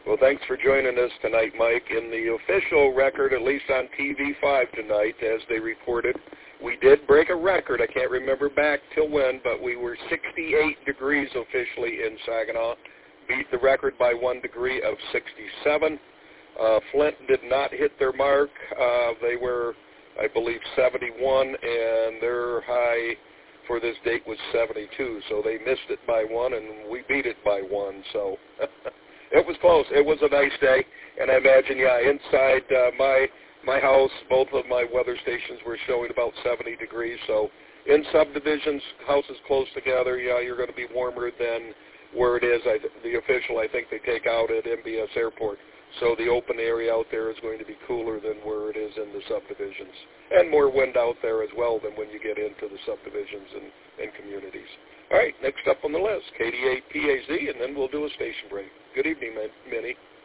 Well, thanks for joining us tonight, Mike. In the official record, at least on TV5 tonight, as they reported, we did break a record. I can't remember back till when, but we were 68 degrees officially in Saginaw. Beat the record by 1 degree of 67. Flint did not hit their mark. They were, I believe, 71, and their high for this date was 72. So they missed it by 1, and we beat it by 1. So it was close. It was a nice day, and I imagine, inside my house, both of my weather stations were showing about 70 degrees. So in subdivisions, houses close together, you're going to be warmer than where it is. The official, I think they take out at MBS Airport. So the open area out there is going to be cooler than where it is in the subdivisions. And more wind out there as well than when you get into the subdivisions and communities. All right, next up on the list, KD8PAZ, and then we'll do a station break. Good evening, Minnie.